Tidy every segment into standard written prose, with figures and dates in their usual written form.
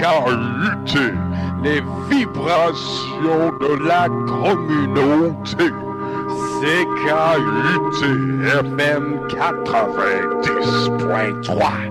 CKUT, les vibrations de la communauté. CKUT FM 90.3.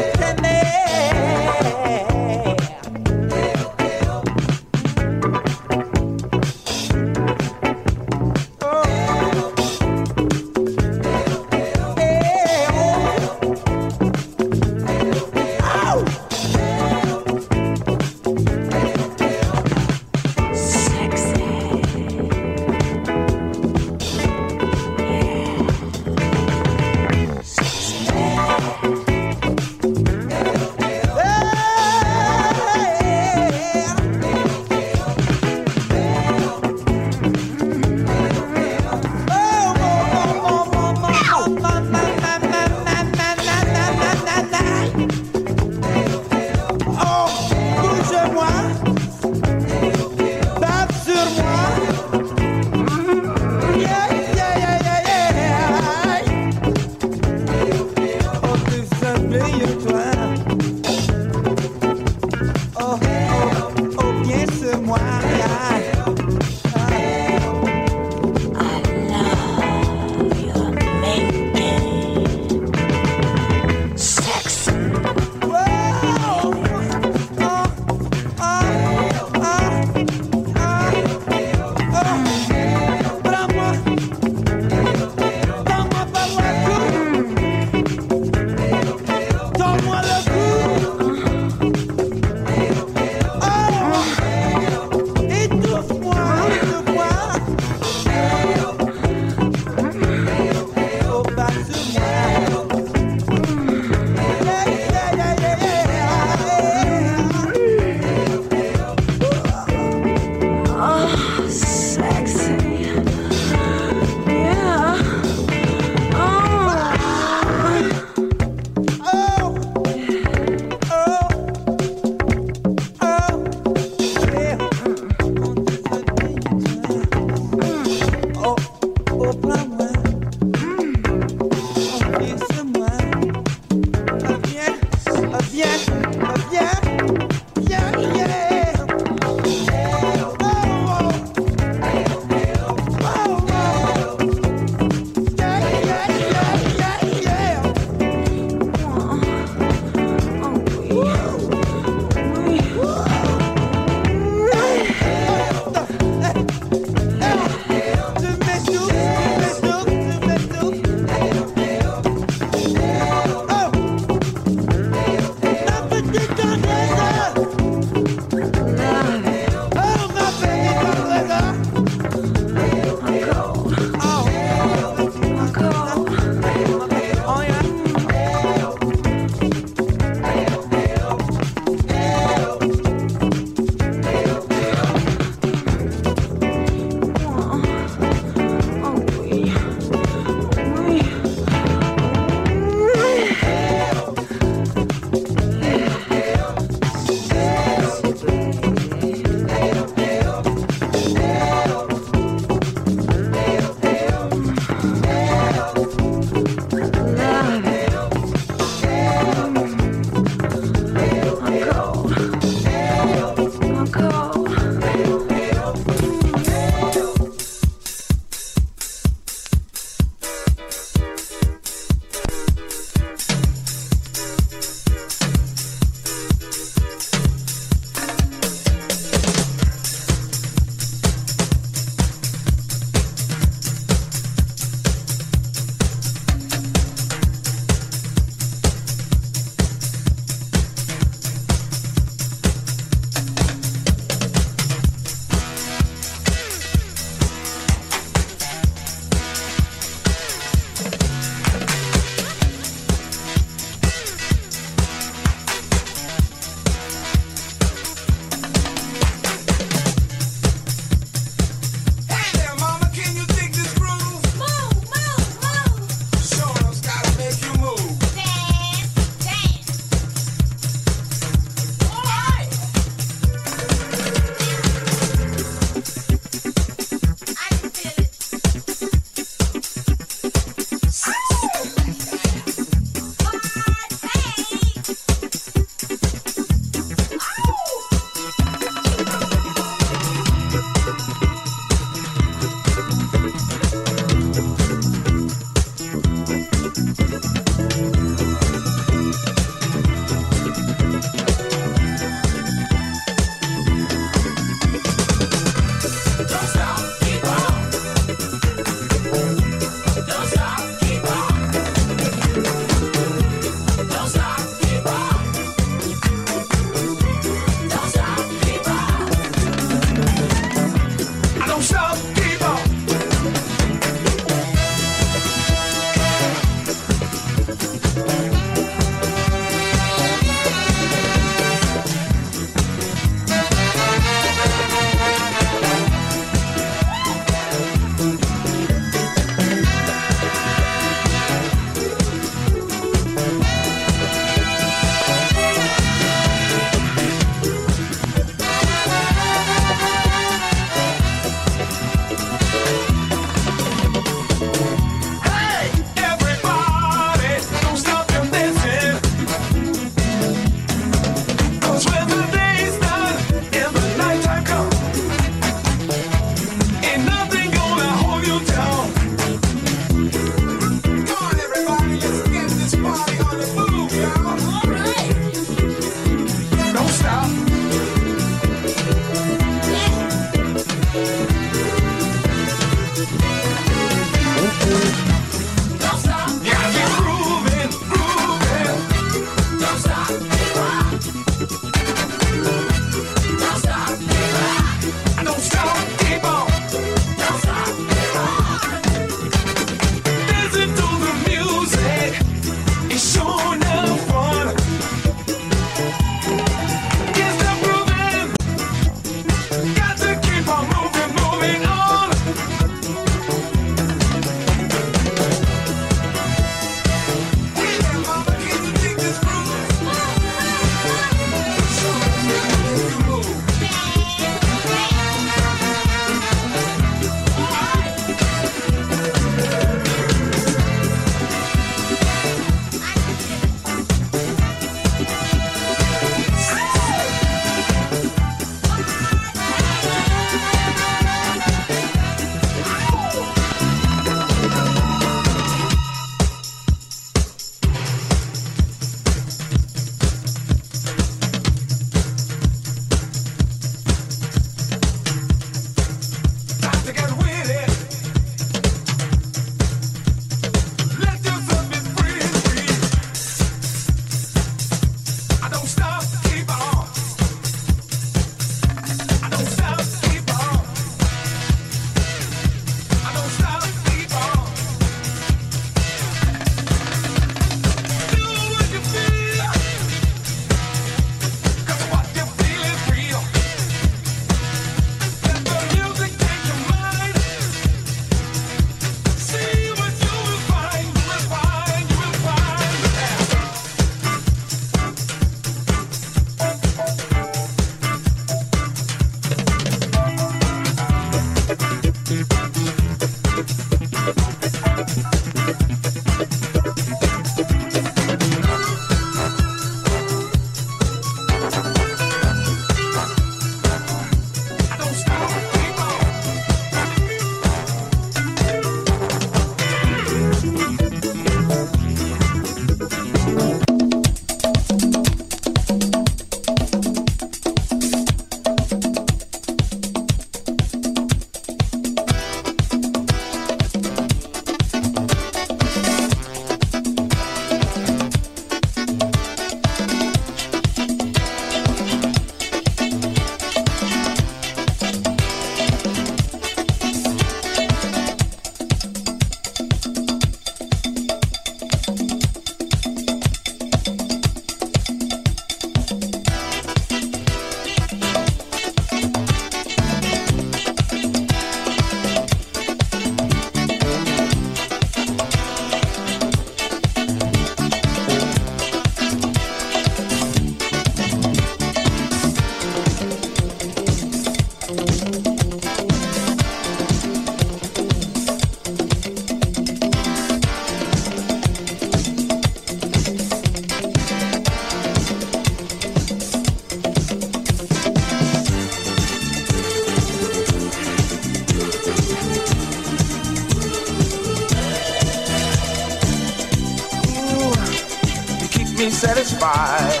Satisfied.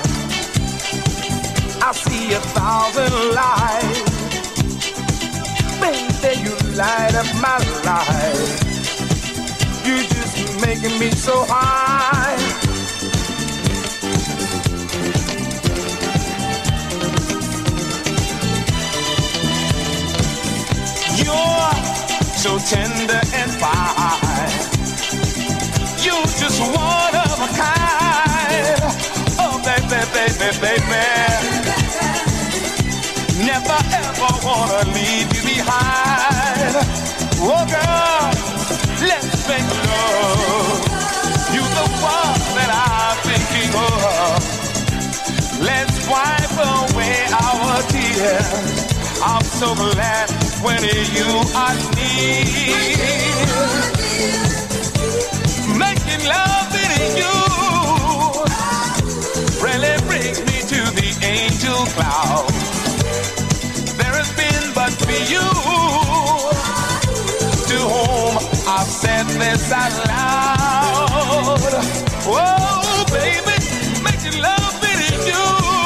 I see 1,000 lights. Baby, you light up my life. You just making me so high. You're so tender and fine. You're just one of a kind. Oh, baby, baby, baby. Never ever wanna leave you behind. Oh, girl, let's make love. You're the one that I'm thinking of. Let's wipe away our tears. I'm so glad when you are near. Making love with you really brings me to the angel cloud. There has been but for you, to whom I said this out loud. Oh, baby, making love with you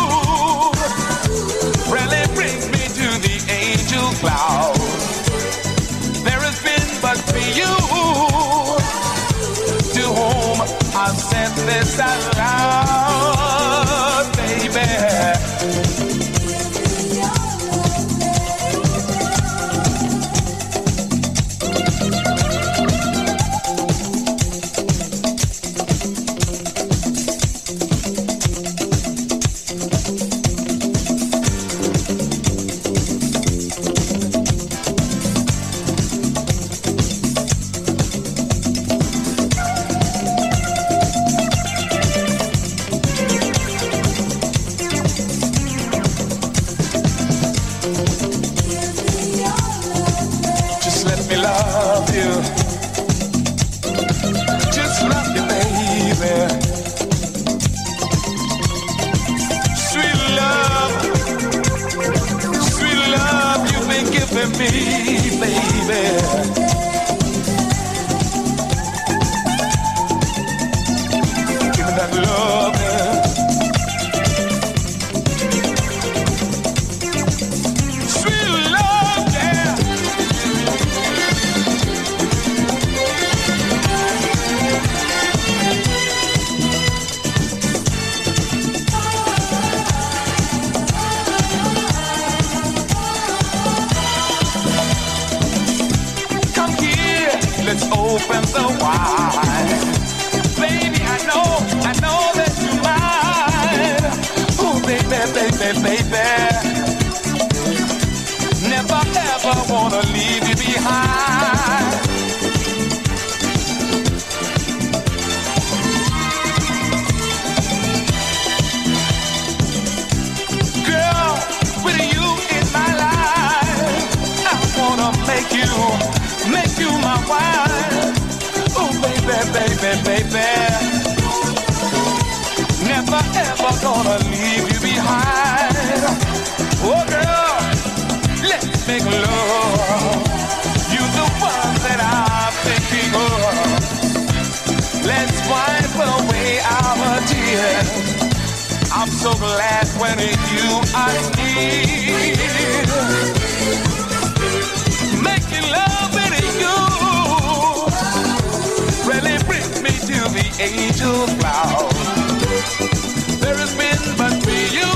really brings me to the angel cloud. There has been but for you, to whom I said this out loud, baby. I'm so glad when you are near. Making love with you really brings me to the angel cloud. There has been but for you,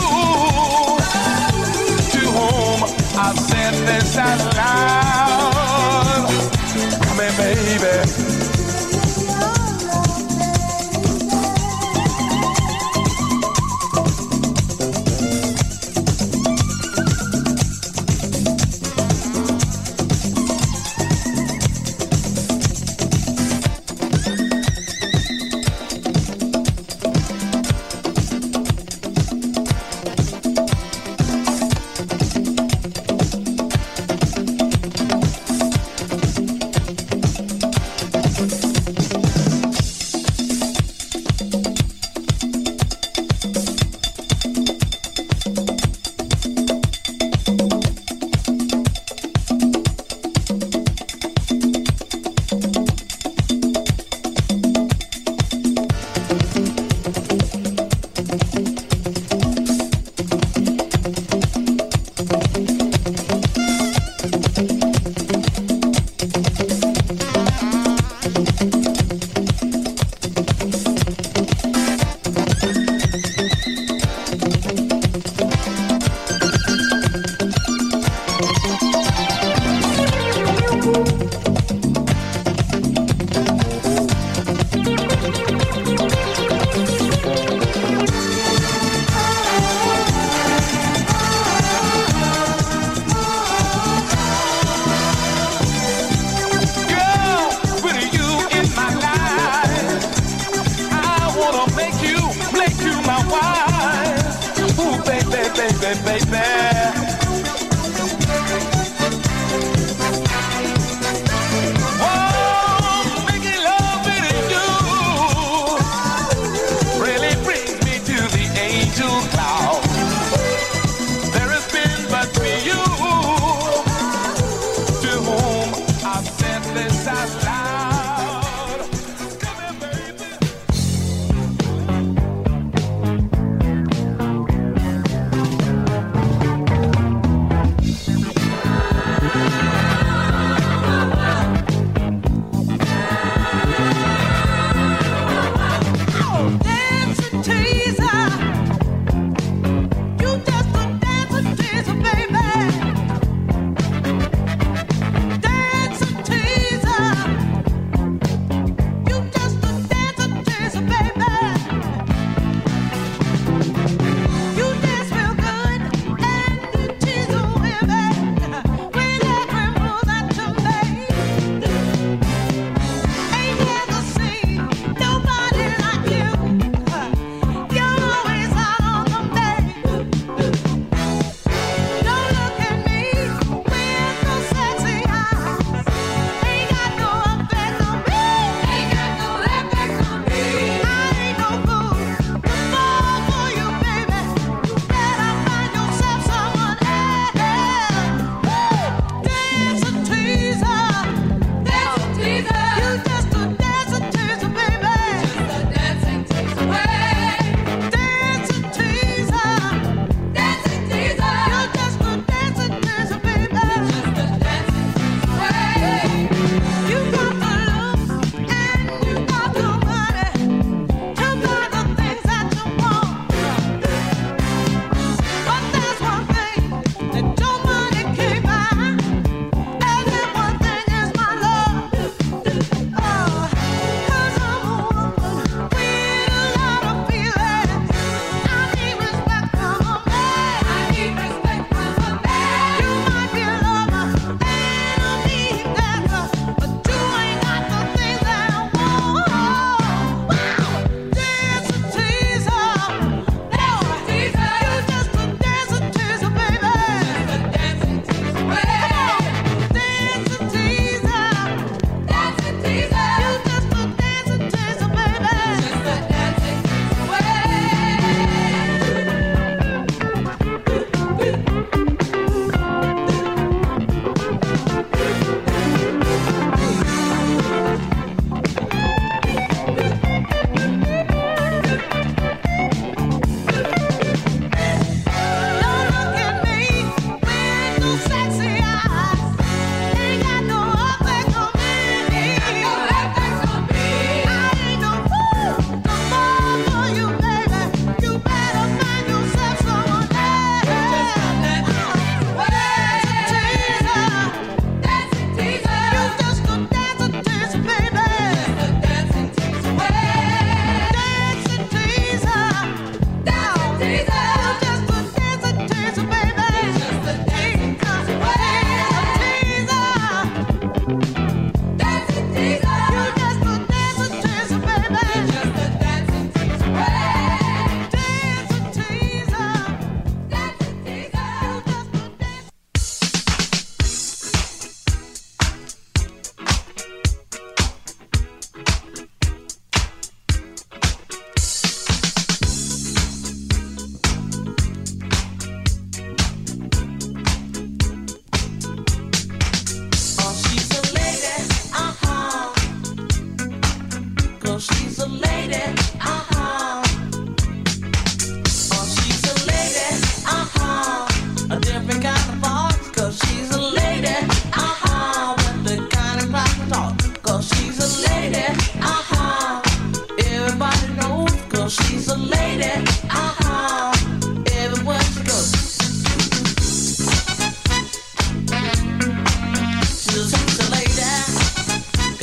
to whom I've said this out loud. Come here, baby.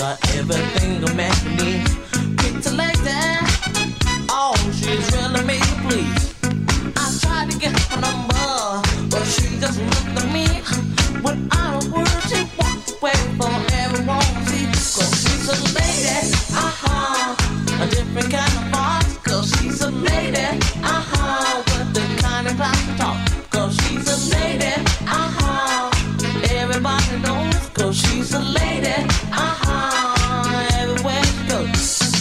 got everything a man needs. Pretty lady, oh, she's really made me please. I tried to get her number, but she just looked at me. Without a word, she walked away from everyone to see. 'Cause she's a lady, a different kind of boss. 'Cause she's a lady, with the kind of class to talk. 'Cause she's a lady, everybody knows. 'Cause she's a lady, everywhere she goes.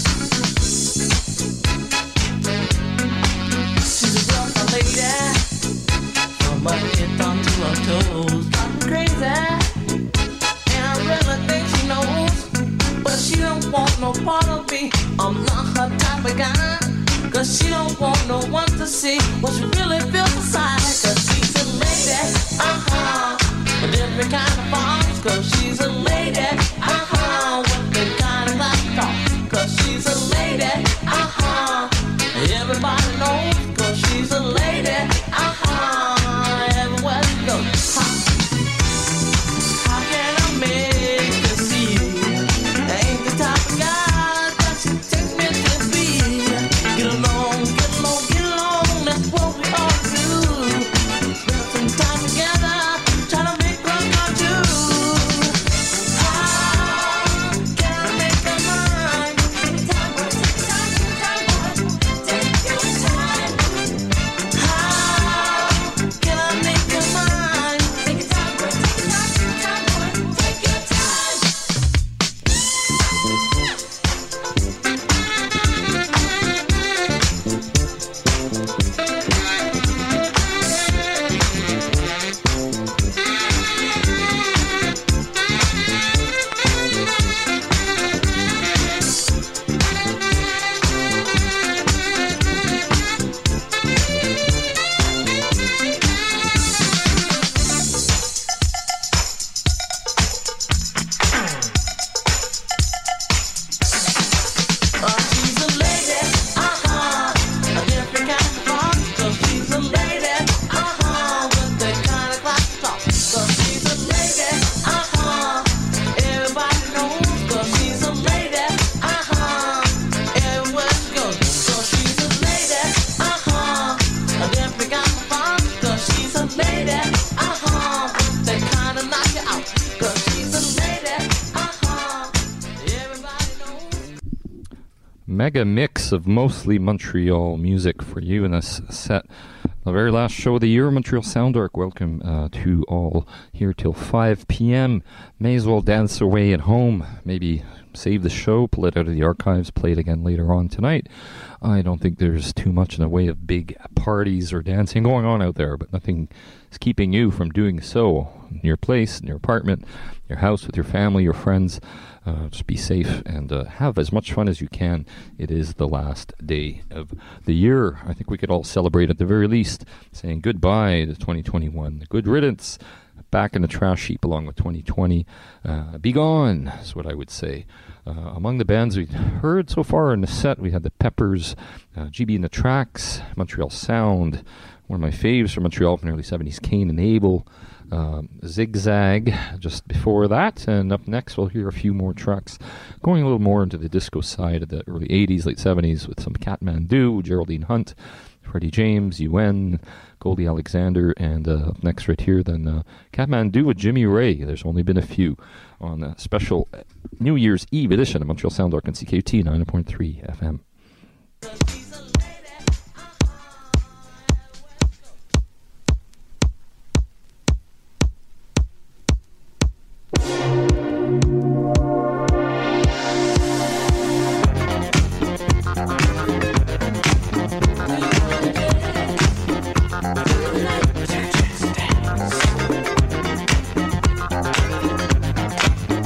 She's a rough lady, from her head down to her toes. I'm crazy, and I really think she knows. But she don't want no part of me. I'm not her type of guy. 'Cause she don't want no one to see what she really feels inside. 'Cause she's a lady, a different kind of boss. 'Cause she's a lady, with the kind of class talk. 'Cause she's a lady, everybody knows. 'Cause she's a lady, everywhere she goes. How can I make her see? I ain't the type of guy that she takes me to be. Get along, that's what we all do. Spend some time together, try to make love come true. How can I make her mine? Take your time. How can I make her mine? Take your time, boy. Take your time. She's a lady, a different kind of boss. 'Cause she's a lady, with that kind of class talk. 'Cause she's a lady, everybody knows. 'Cause she's a lady, everywhere she goes. 'Cause she's a lady, a different kind of boss. 'Cause she's a lady, that kind of knock you out. 'Cause she's a lady, everybody knows. Mega mix of mostly Montreal music for you in this set. The very last show of the year, Montreal Sound Arc. Welcome to all here till 5 p.m. May as well dance away at home. Maybe save the show, pull it out of the archives, play it again later on tonight. I don't think there's too much in the way of big parties or dancing going on out there, but nothing is keeping you from doing so in your place, in your apartment, your house, with your family, your friends. Just be safe and have as much fun as you can. It is the last day of the year. I think we could all celebrate at the very least, saying goodbye to 2021. Good riddance. Back in the trash heap along with 2020. Be gone is what I would say. Among the bands we've heard so far in the set, we had the Peppers, GB and the Tracks, Montreal Sound, one of my faves from Montreal from the early 70s, Cain and Abel, Zigzag just before that, and up next we'll hear a few more tracks going a little more into the disco side of the early 80s, late 70s with some Kathmandu, Geraldine Hunt, Freddie James, UN, Goldie Alexander, and up next right here then Kathmandu with Jimmy Ray. There's only been a few on a special New Year's Eve edition of Montreal Sound Arc on CKUT 90.3 FM.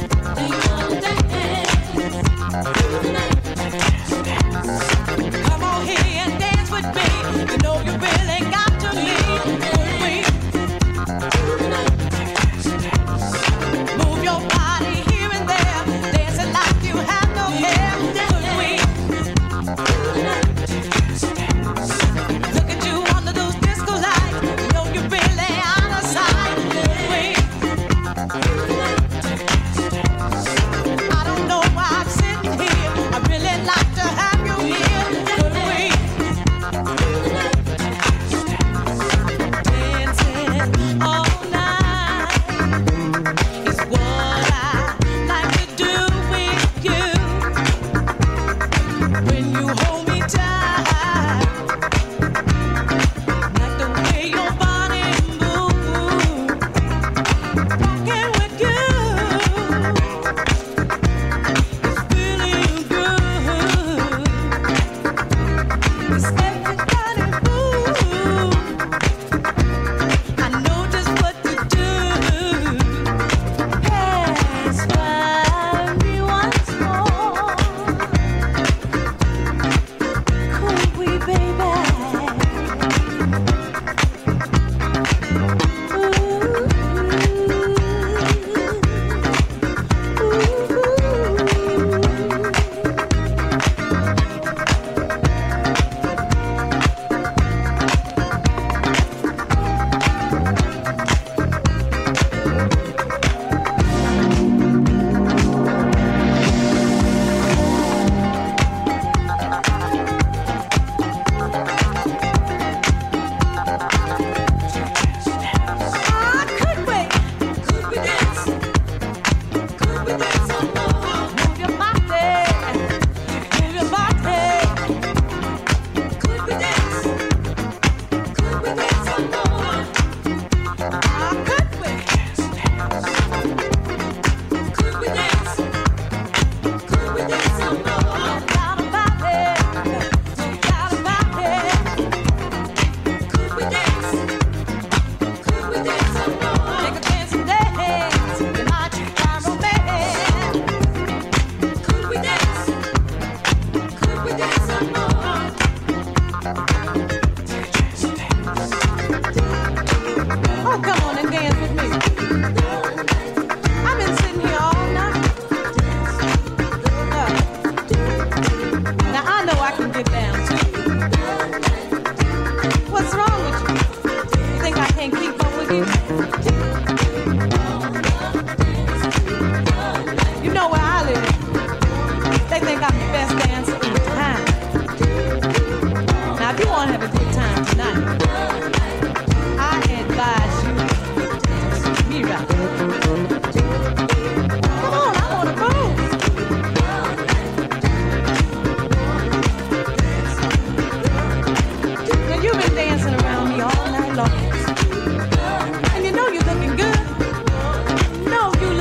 Come on.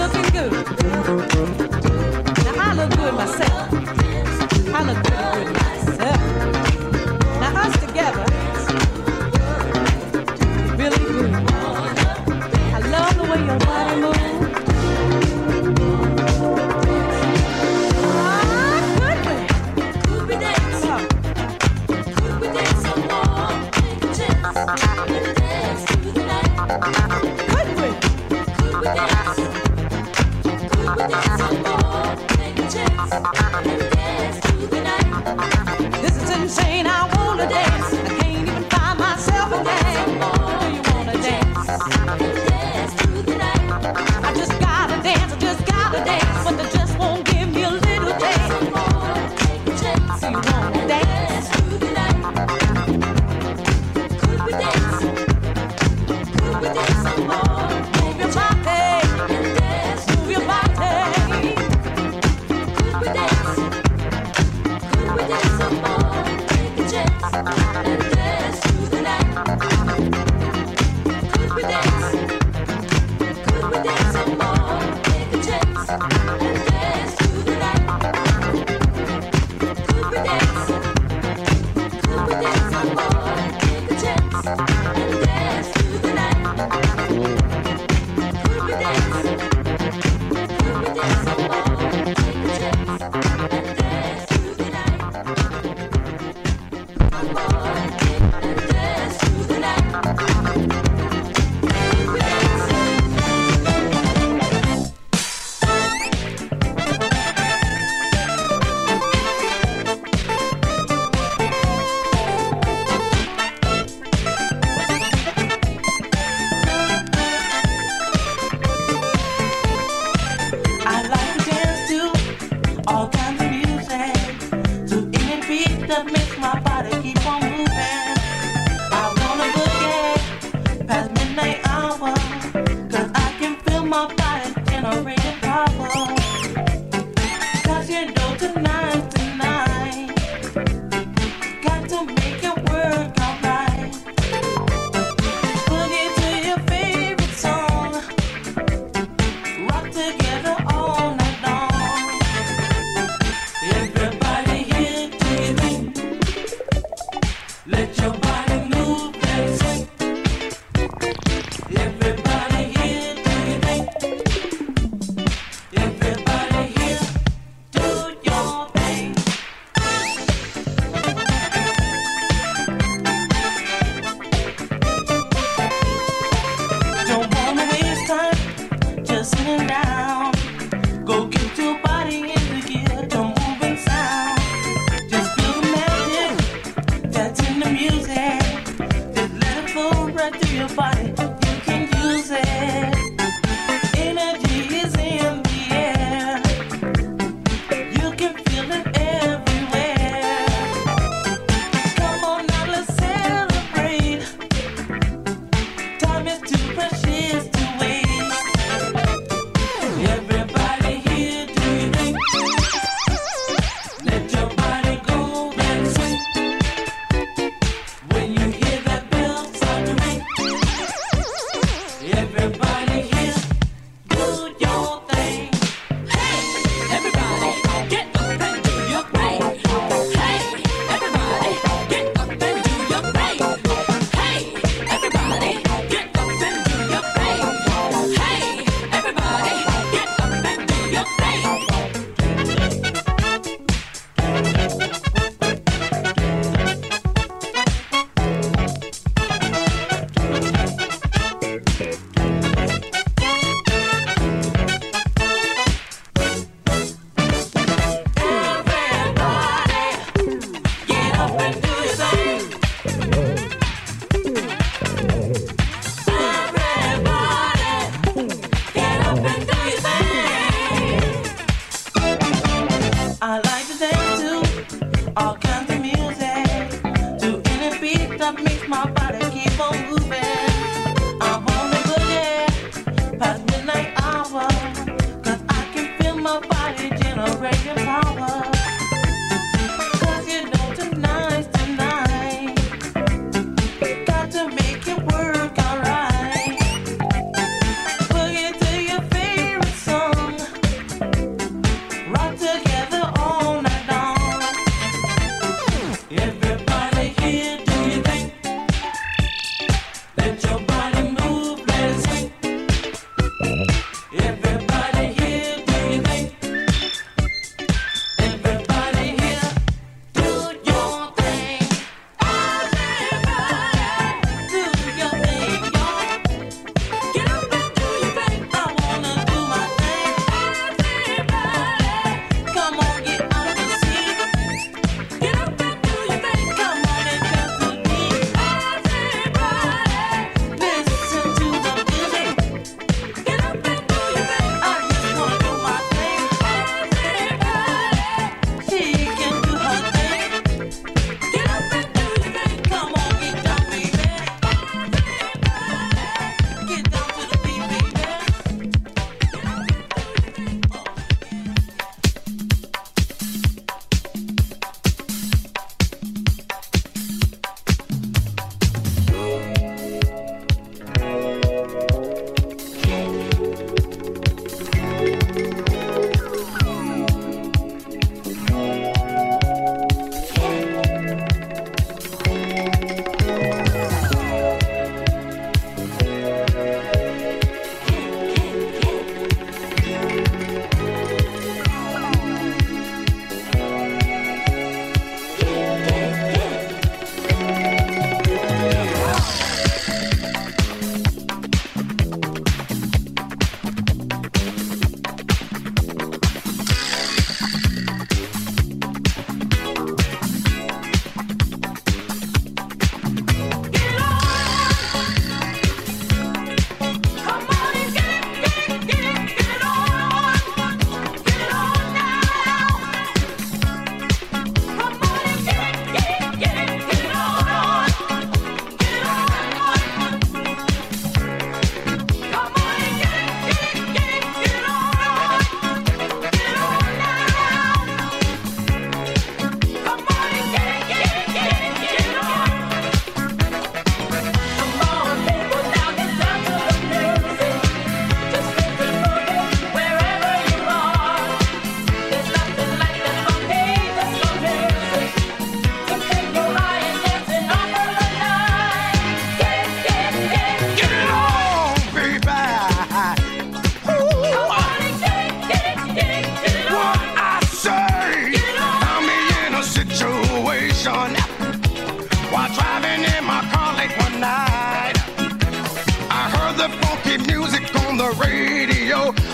looking good. Now I look good myself. I look pretty good myself. Now us together, really good. I love the way your body moves. This is insane, I wanna dance. I can't even find myself a dance. Do you wanna dance? I just gotta dance, but they just won't give me a little dance. So you wanna dance? Could we dance? Could we dance some more? Move your body, move your body. Could we dance? Could we dance some more? Take a chance and dance through the night. Could we dance? Could we dance some more? Take a chance and dance through the night. Could we dance? Could we dance some more? Take a chance and dance through the night. Could we dance? Could we dance some more? Take a chance and dance through the night. And dance through the night. Could we dance? I like to dance to all kinds of music, to any beat that makes my body keep on moving. I wanna boogie past midnight hour, 'cause I can feel my body generating power. 'Cause you know tonight, got to make it work alright. Boogie to your favorite song, rock together all night long. Everybody here, do you think? Let your body move and swing. Everybody here, do you think? Everybody here, do your thing. Don't wanna waste time just sitting down. Go get your body into gear, don't move and sound. Just feel the magic that's in the music. Just let it flow right through your body. You can use it. Energy is in the air. You can feel it everywhere. Come on now, let's celebrate. Time is too precious to waste.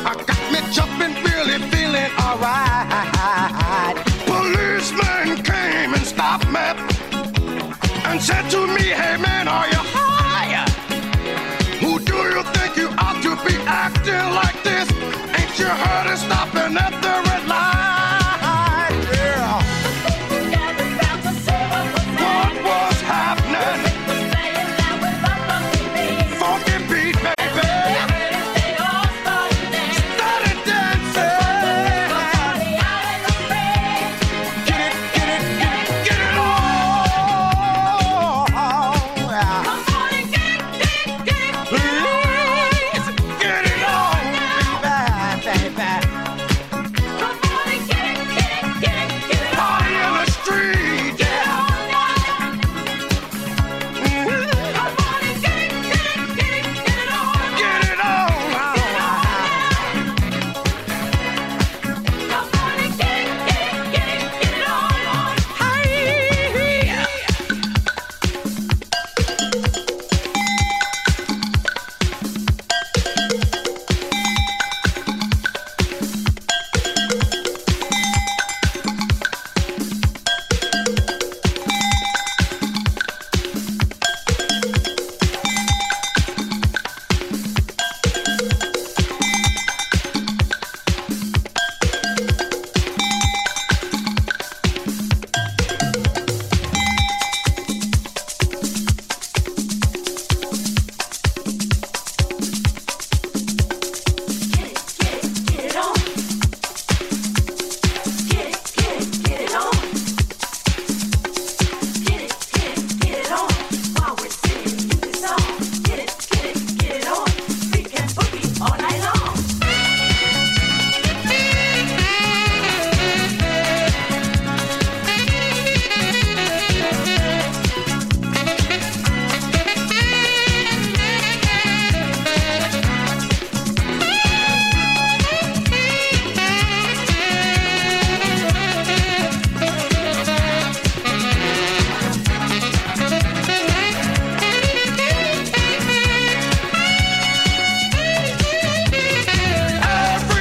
got me jumping, really feeling alright. Policeman came and stopped me and said to me, hey man, are you high? Who do you think you ought to be acting like this? Ain't you heard it stopping at the